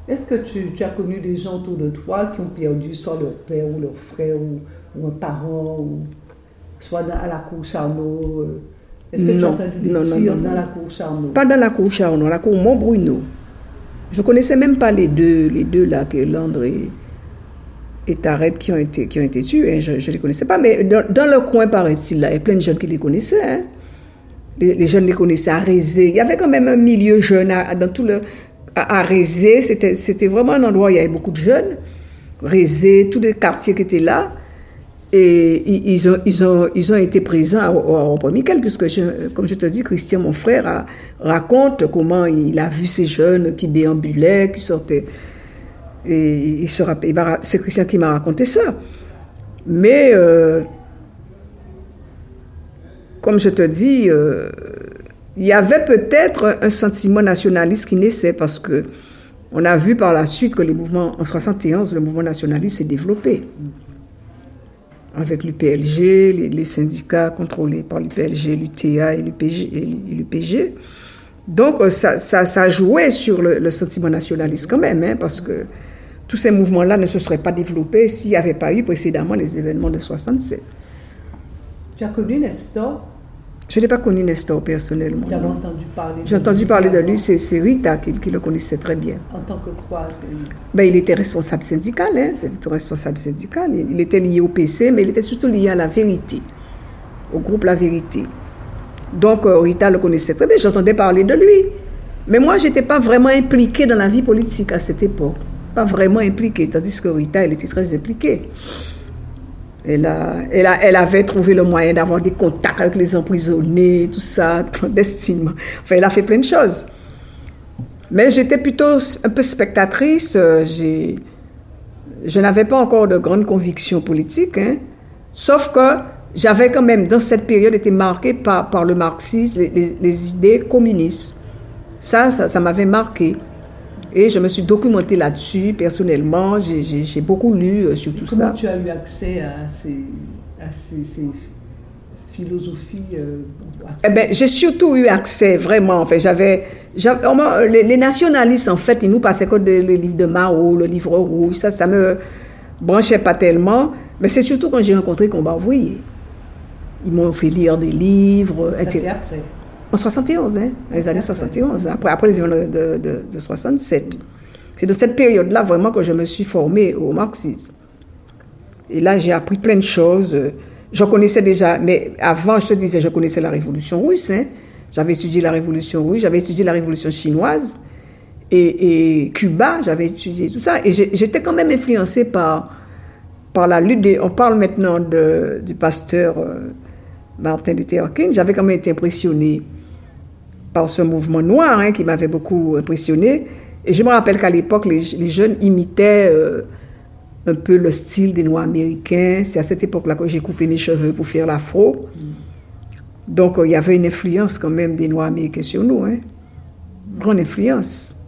Est-ce que tu as connu des gens autour de toi qui ont perdu soit leur père ou leur frère ou un parent, ou soit à la cour Charnot Est-ce que tu as entendu des tirs dans la cour Charnot? Pas dans la cour Charnot, la cour Montbruno. Je ne connaissais même pas les deux là, que Landre et Tarek qui ont été tués. Je ne les connaissais pas, mais dans le coin, paraît-il, là, il y a plein de jeunes qui les connaissaient. Hein. Les jeunes les connaissaient à Rézé. Il y avait quand même un milieu jeune dans tout le... À Rézé, c'était vraiment un endroit où il y avait beaucoup de jeunes. Rézé, tous les quartiers qui étaient là. Et ils ont été présents au Pont-Michel, puisque, comme je te dis, Christian, mon frère, raconte comment il a vu ces jeunes qui déambulaient, qui sortaient. Et c'est Christian qui m'a raconté ça. Mais, comme je te dis, il y avait peut-être un sentiment nationaliste qui naissait, parce que on a vu par la suite que en 1971, le mouvement nationaliste s'est développé. Avec l'UPLG, les syndicats contrôlés par l'UPLG, l'UTA et l'UPG. Donc, ça jouait sur le sentiment nationaliste quand même, hein, parce que tous ces mouvements-là ne se seraient pas développés s'il n'y avait pas eu précédemment les événements de 67. Tu as connu Nestor? Je n'ai pas connu Nestor personnellement. J'avais entendu parler de lui. J'ai entendu parler de lui, c'est Rita qui le connaissait très bien. En tant que quoi? Il était responsable syndical, hein, c'était un responsable syndical. Il était lié au PC, mais il était surtout lié à La Vérité, au groupe La Vérité. Donc Rita le connaissait très bien, j'entendais parler de lui. Mais moi, je n'étais pas vraiment impliquée dans la vie politique à cette époque. Pas vraiment impliquée, tandis que Rita, elle était très impliquée. Elle avait trouvé le moyen d'avoir des contacts avec les emprisonnés, tout ça, clandestinement. Enfin, elle a fait plein de choses. Mais j'étais plutôt un peu spectatrice. Je n'avais pas encore de grandes convictions politiques. Hein. Sauf que j'avais quand même, dans cette période, été marquée par le marxisme, les idées communistes. Ça m'avait marqué. Et je me suis documentée là-dessus, personnellement. J'ai beaucoup lu sur tout ça. Comment tu as eu accès à ces philosophies j'ai surtout eu accès, vraiment. Enfin, les nationalistes, en fait, ils nous passaient que le livre de Mao, le livre rouge. Ça me branchait pas tellement. Mais c'est surtout quand j'ai rencontré Combat ouvrier. Ils m'ont fait lire des livres. C'est après. En 71, hein, les années 71, après les événements de 67. C'est dans cette période-là vraiment que je me suis formée au marxisme. Et là, j'ai appris plein de choses. Je connaissais déjà, mais avant, je te disais, je connaissais la Révolution russe. Hein. J'avais étudié la Révolution russe, j'avais étudié la Révolution chinoise et Cuba, j'avais étudié tout ça. Et j'étais quand même influencée par la lutte. On parle maintenant du pasteur Martin Luther King. J'avais quand même été impressionnée par ce mouvement noir, hein, qui m'avait beaucoup impressionnée. Et je me rappelle qu'à l'époque, les jeunes imitaient un peu le style des Noirs américains. C'est à cette époque-là que j'ai coupé mes cheveux pour faire l'afro. Donc, il y avait une influence quand même des Noirs américains sur nous. Hein. Grande influence.